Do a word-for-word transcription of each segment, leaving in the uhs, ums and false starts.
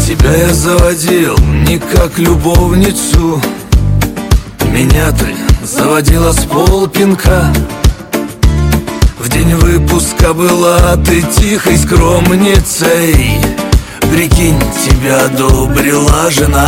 Тебя я заводил не как любовницу, меня ты заводила с полпинка. В день выпуска была ты тихой скромницей. Прикинь, тебя одобрила жена.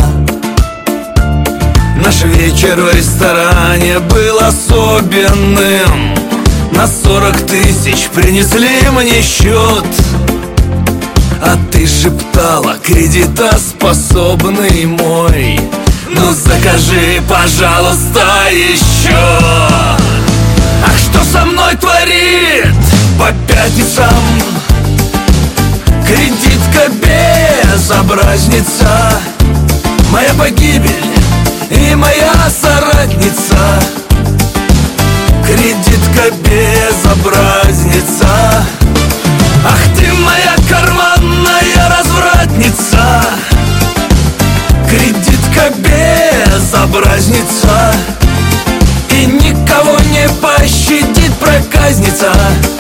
Наш вечер в ресторане был особенным. На сорок тысяч принесли мне счет, а ты шептала: кредитоспособный мой, ну закажи, пожалуйста, еще. Ах, что со мной творит по пятницам кредитка безобразница, моя погибель и моя соратница. Кредитка безобразница. Ах ты моя карманная развратница, кредитка безобразница, и никого не пощадит проказница.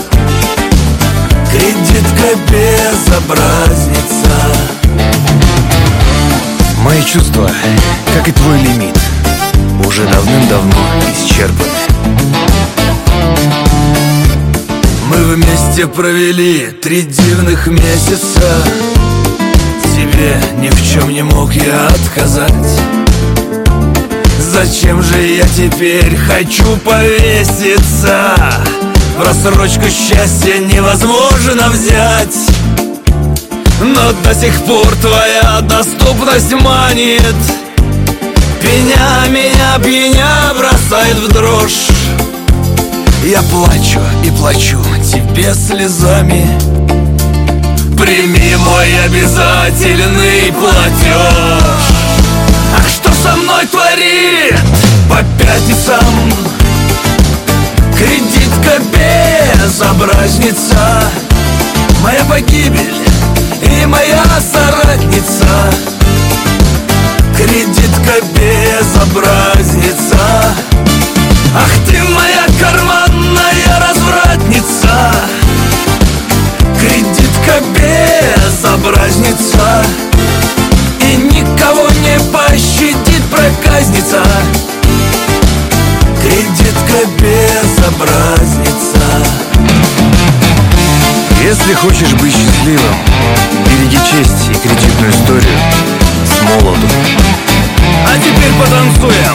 Кредитка безобразница. Мои чувства, как и твой лимит, уже давным-давно исчерпаны. Мы вместе провели три дивных месяца. Тебе ни в чем не мог я отказать. Зачем же я теперь хочу повеситься? В рассрочку счастья невозможно взять, но до сих пор твоя доступность манит. Пеня меня, пеня бросает в дрожь. Я плачу и плачу тебе слезами. Прими мой обязательный платеж. Ах, что со мной творит по пятницам кредитка безобразница, моя погибель и моя соратница. Кредитка безобразница. Ах ты моя карманная развратница, кредитка безобразница, и никого не пощадит проказница. Кредитка безобразница. Если хочешь быть счастливым, береги честь и кредитную историю с молоду. А теперь потанцуем.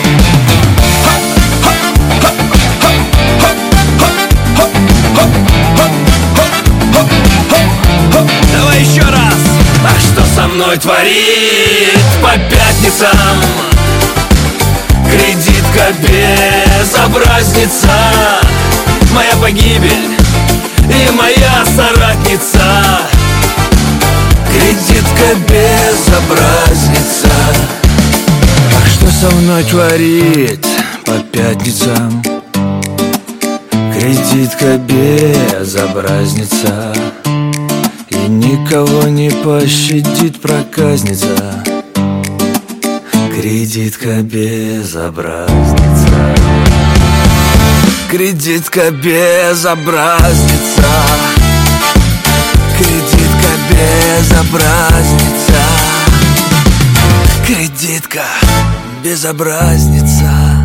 Давай еще раз. Ах, что со мной творит по пятницам кредитка безобразница, моя погибель и моя соратница. Кредитка безобразница. Ах, что со мной творит по пятницам кредитка безобразница, и никого не пощадит проказница. Кредитка безобразница. Кредитка безобразница. Кредитка безобразница. Кредитка безобразница.